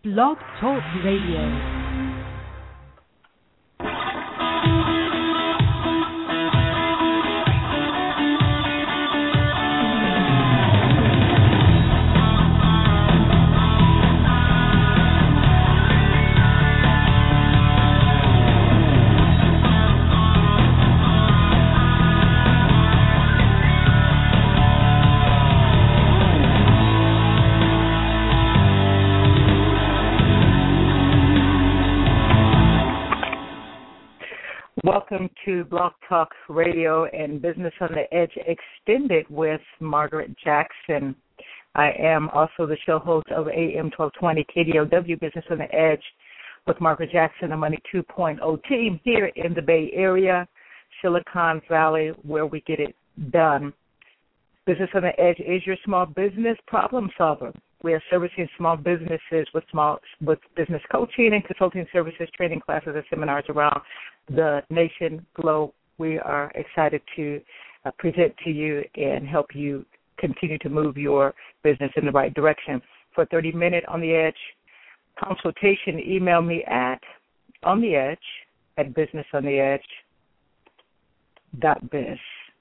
Blog Talk Radio. Welcome to Blog Talk Radio and Business on the Edge Extended with Margaret Jackson. I am also the show host of AM 1220 KDOW Business on the Edge with Margaret Jackson, the Money 2.0 team here in the Bay Area, Silicon Valley, where we get it done. Business on the Edge is your small business problem solver. We are servicing small businesses with business coaching and consulting services, training classes, and seminars around the nation, globe. We are excited to present to you and help you continue to move your business in the right direction. For a 30-minute On the Edge consultation, email me at businessontheedge.biz.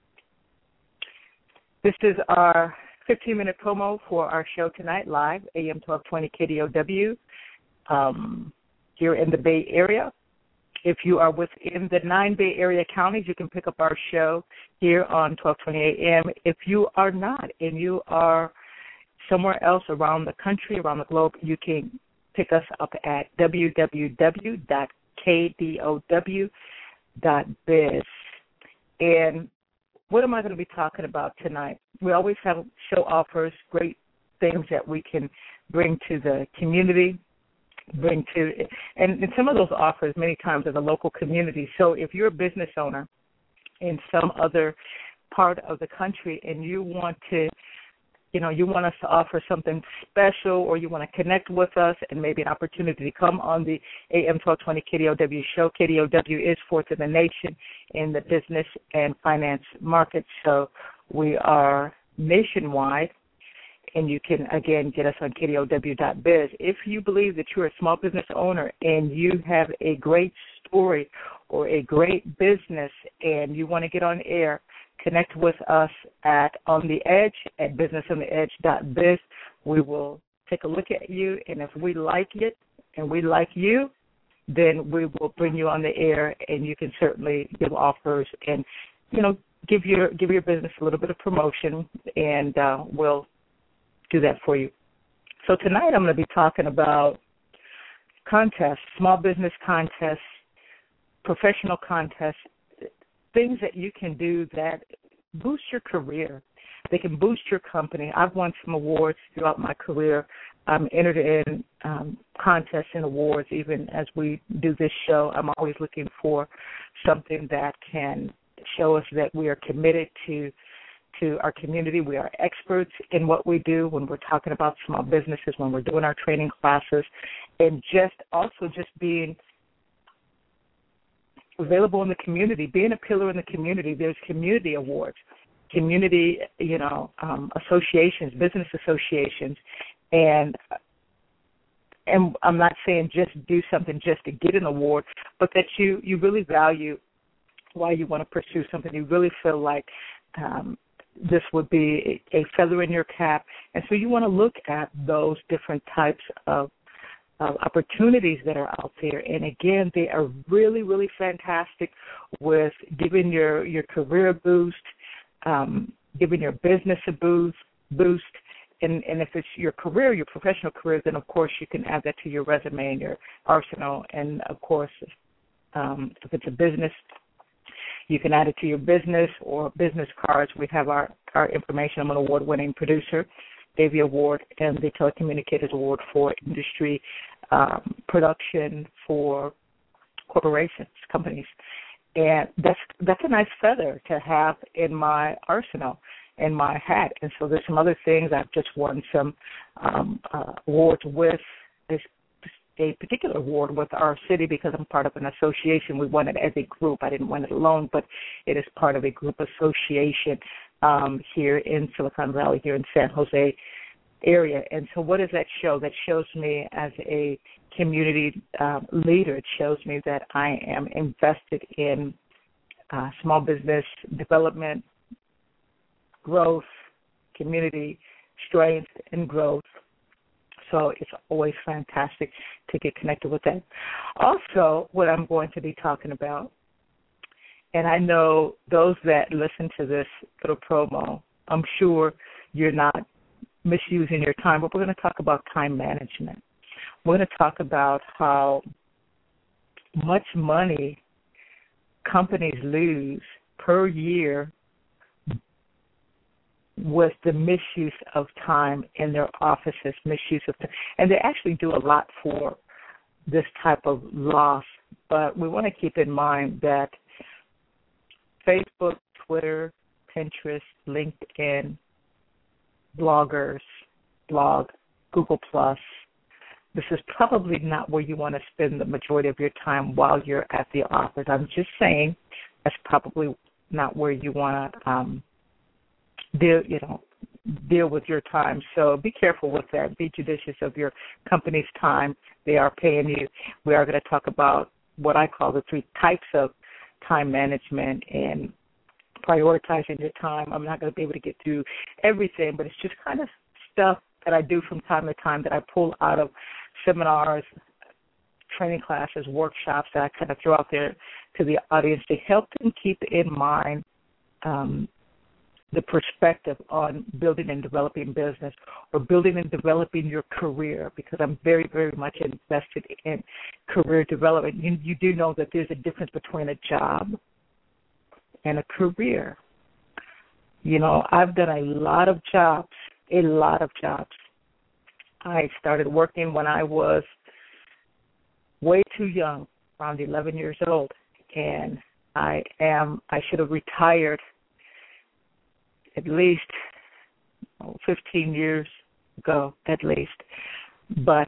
This is our 15-minute promo for our show tonight, live, AM 1220 KDOW, here in the Bay Area. If you are within the 9 Bay Area counties, you can pick up our show here on 1220 AM. If you are not and you are somewhere else around the country, around the globe, you can pick us up at www.kdow.biz. And what am I going to be talking about tonight? We always have show offers, great things that we can bring to the community, and some of those offers many times are the local community. So if you're a business owner in some other part of the country and you want us to offer something special, or you want to connect with us and maybe an opportunity to come on the AM 1220 KDOW show. KDOW is fourth in the nation in the business and finance market, so we are nationwide, and you can, again, get us on KDOW.biz. If you believe that you're a small business owner and you have a great story or a great business and you want to get on air, connect with us at On the Edge at businessontheedge.biz. We will take a look at you, and if we like it and we like you, then we will bring you on the air, and you can certainly give offers and, give your business a little bit of promotion, and we'll do that for you. So tonight I'm going to be talking about contests, small business contests, professional contests, things that you can do that boost your career. They can boost your company. I've won some awards throughout my career. I'm entered in contests and awards even as we do this show. I'm always looking for something that can show us that we are committed to our community. We are experts in what we do when we're talking about small businesses, when we're doing our training classes, and just being available in the community, being a pillar in the community. There's community awards, community, associations, business associations, and I'm not saying just do something just to get an award, but that you really value why you want to pursue something. You really feel like this would be a feather in your cap, and so you want to look at those different types of opportunities that are out there. And again, they are really, really fantastic with giving your career a boost, giving your business a boost. And if it's your career, your professional career, then of course you can add that to your resume and your arsenal. And of course, if it's a business, you can add it to your business or business cards. We have our information. I'm an award-winning producer, Davey Award, and the Telecommunicators Award for industry production for corporations, companies. And that's a nice feather to have in my arsenal, in my hat. And so there's some other things. I've just won some awards with this a particular award with our city because I'm part of an association. We won it as a group. I didn't win it alone, but it is part of a group association here in Silicon Valley, here in San Jose, area. And so what does that show? That shows me as a community leader, it shows me that I am invested in small business development, growth, community strength, and growth. So it's always fantastic to get connected with that. Also, what I'm going to be talking about, and I know those that listen to this little promo, I'm sure you're not misusing your time, but we're going to talk about time management. We're going to talk about how much money companies lose per year with the misuse of time in their offices, misuse of time. And they actually do a lot for this type of loss. But we want to keep in mind that Facebook, Twitter, Pinterest, LinkedIn, bloggers, blog, Google+, this is probably not where you want to spend the majority of your time while you're at the office. I'm just saying that's probably not where you want to deal with your time. So be careful with that. Be judicious of your company's time. They are paying you. We are going to talk about what I call the 3 types of time management and prioritizing your time. I'm not going to be able to get through everything, but it's just kind of stuff that I do from time to time that I pull out of seminars, training classes, workshops that I kind of throw out there to the audience to help them keep in mind the perspective on building and developing business or building and developing your career, because I'm very, very much invested in career development. You do know that there's a difference between a job and a career. You know, I've done a lot of jobs. I started working when I was way too young, around 11 years old, and I should have retired at least 15 years ago, at least. But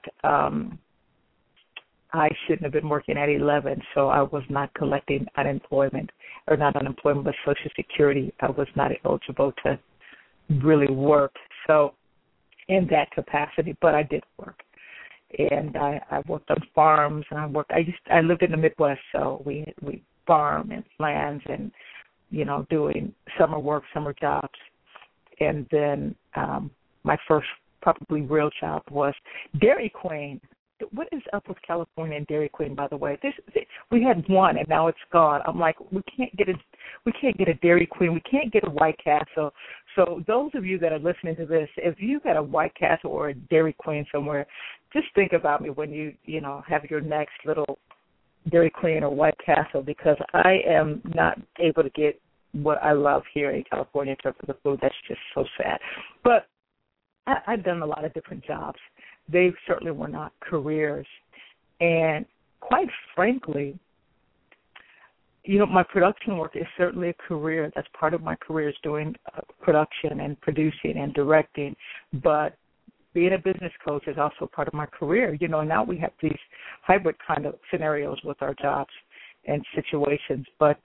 I shouldn't have been working at 11, so I was not collecting unemployment, or not unemployment, but Social Security. I was not eligible to really work. So in that capacity, but I did work. And I worked on farms, and I lived in the Midwest, so we farm and lands and, you know, doing summer work, summer jobs. And then my first probably real job was Dairy Queen. What is up with California and Dairy Queen, by the way? We had one, and now it's gone. I'm like, we can't get a Dairy Queen. We can't get a White Castle. So those of you that are listening to this, if you got a White Castle or a Dairy Queen somewhere, just think about me when you have your next little Dairy Queen or White Castle, because I am not able to get what I love here in California in terms of the food. That's just so sad. But I've done a lot of different jobs. They certainly were not careers. And quite frankly, you know, my production work is certainly a career. That's part of my career, is doing production and producing and directing. But being a business coach is also part of my career. You know, now we have these hybrid kind of scenarios with our jobs and situations. But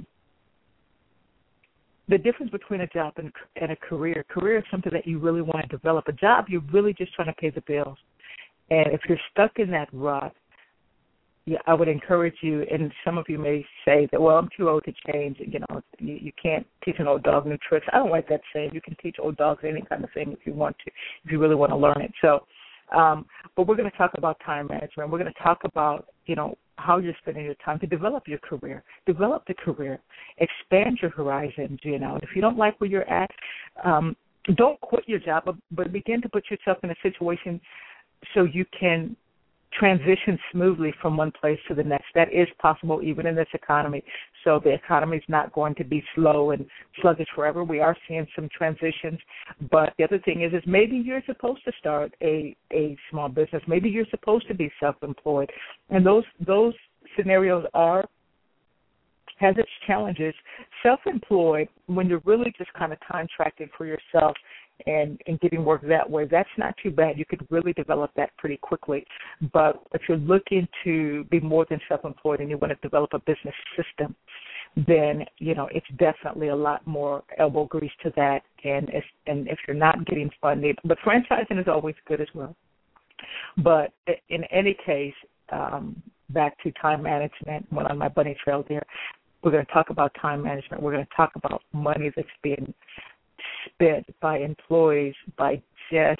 the difference between a job and a career is something that you really want to develop. A job, you're really just trying to pay the bills. And if you're stuck in that rut, yeah, I would encourage you, and some of you may say that, well, I'm too old to change. You know, you can't teach an old dog new tricks. I don't like that saying. You can teach old dogs any kind of thing if you want to, if you really want to learn it. So, but we're going to talk about time management. We're going to talk about, you know, how you're spending your time to develop your career, develop the career, expand your horizons, you know. And if you don't like where you're at, don't quit your job, but begin to put yourself in a situation so you can transition smoothly from one place to the next. That is possible even in this economy. So the economy is not going to be slow and sluggish forever. We are seeing some transitions. But the other thing is maybe you're supposed to start a small business. Maybe you're supposed to be self-employed. And those scenarios has its challenges. Self-employed, when you're really just kind of contracting for yourself and getting work that way, that's not too bad. You could really develop that pretty quickly. But if you're looking to be more than self-employed and you want to develop a business system then, it's definitely a lot more elbow grease to that. And if you're not getting funding, but franchising is always good as well. But in any case, back to time management, went on my bunny trail there. We're going to talk about time management. We're going to talk about money that's being spent by employees by just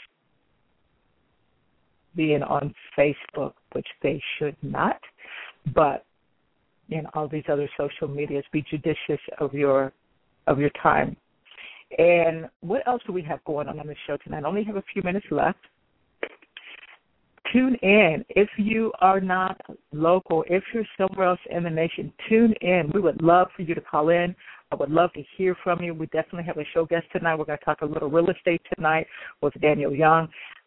being on Facebook, which they should not, but all these other social medias. Be judicious of your time. And what else do we have going on the show tonight? I only have a few minutes left. Tune in. If you are not local, if you're somewhere else in the nation, tune in. We would love for you to call in. I would love to hear from you. We definitely have a show guest tonight. We're going to talk a little real estate tonight with Daniel Young.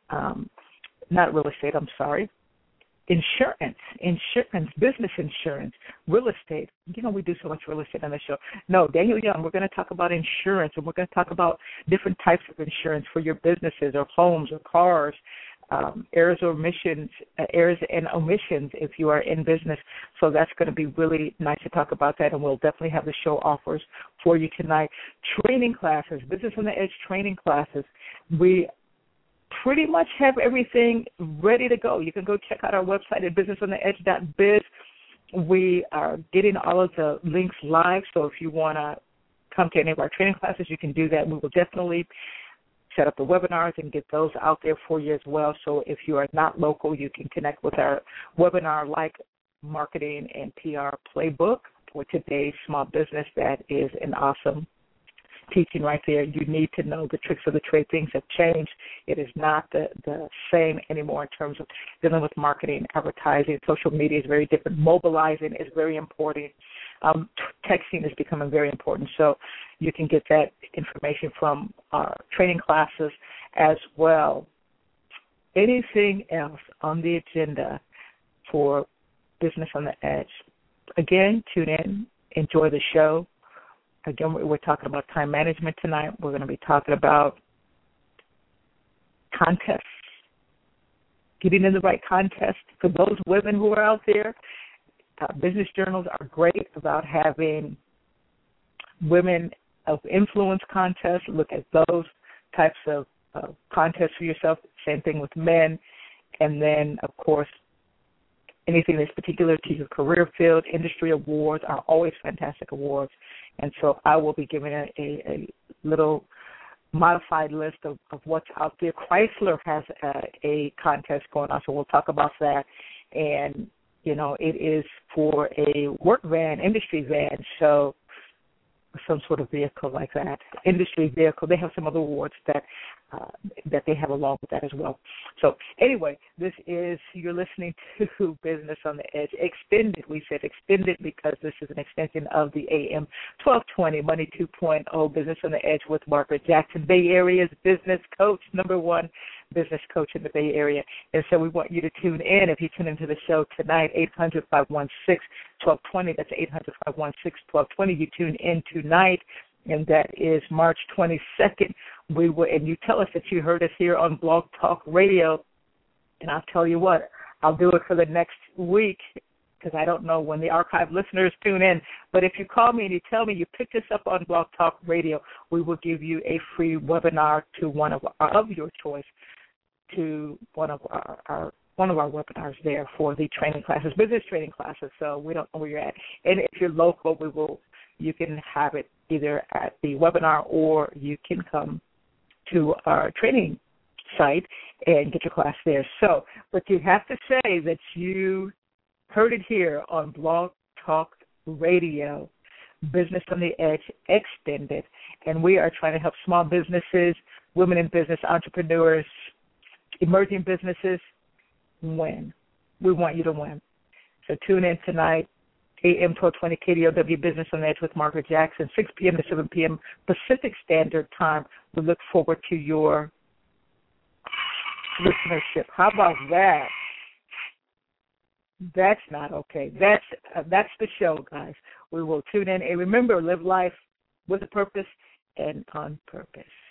Not real estate, I'm sorry. Insurance, business insurance, real estate. We do so much real estate on the show. No, Daniel Young, we're going to talk about insurance, and we're going to talk about different types of insurance for your businesses or homes or cars, errors and omissions if you are in business. So that's going to be really nice to talk about that, and we'll definitely have the show offers for you tonight. Training classes, Business on the Edge training classes. We pretty much have everything ready to go. You can go check out our website at businessontheedge.biz. We are getting all of the links live, so if you want to come to any of our training classes, you can do that. We will definitely set up the webinars and get those out there for you as well. So if you are not local, you can connect with our webinar like Marketing and PR Playbook for today's small business. That is an awesome teaching right there. You need to know the tricks of the trade. Things have changed. It is not the same anymore in terms of dealing with marketing, advertising. Social media is very different. Mobilizing is very important. Texting is becoming very important. So you can get that information from our training classes as well. Anything else on the agenda for Business on the Edge? Again, tune in. Enjoy the show. Again, we're talking about time management tonight. We're going to be talking about contests, getting in the right contest. For those women who are out there, business journals are great about having women of influence contests. Look at those types of contests for yourself. Same thing with men. And then, of course, anything that's particular to your career field. Industry awards are always fantastic awards. And so I will be giving a little modified list of what's out there. Chrysler has a contest going on, so we'll talk about that. And, it is for a work van, industry van, so some sort of vehicle like that, industry vehicle. They have some other awards that they have along with that as well. So anyway, you're listening to Business on the Edge Extended. We said extended because this is an extension of the AM 1220 Money 2.0 Business on the Edge with Margaret Jackson, Bay Area's business coach, number one business coach in the Bay Area. And so we want you to tune in. If you tune into the show tonight, 800-516-1220. That's 800-516-1220. You tune in tonight, and that is March 22nd. And you tell us that you heard us here on Blog Talk Radio, and I'll tell you what, I'll do it for the next week because I don't know when the archive listeners tune in. But if you call me and you tell me you picked us up on Blog Talk Radio, we will give you a free webinar to one of your choice to one of our webinars there for the training classes, business training classes. So we don't know where you're at. And if you're local, you can have it either at the webinar or you can come to our training site and get your class there. So, but you have to say that you heard it here on Blog Talk Radio, Business on the Edge Extended, and we are trying to help small businesses, women in business, entrepreneurs, emerging businesses win. We want you to win. So tune in tonight, AM 1220 KDOW Business on the Edge with Margaret Jackson, 6 p.m. to 7 p.m. Pacific Standard Time. We look forward to your listenership. How about that? That's not okay. That's the show, guys. We will tune in. And remember, live life with a purpose and on purpose.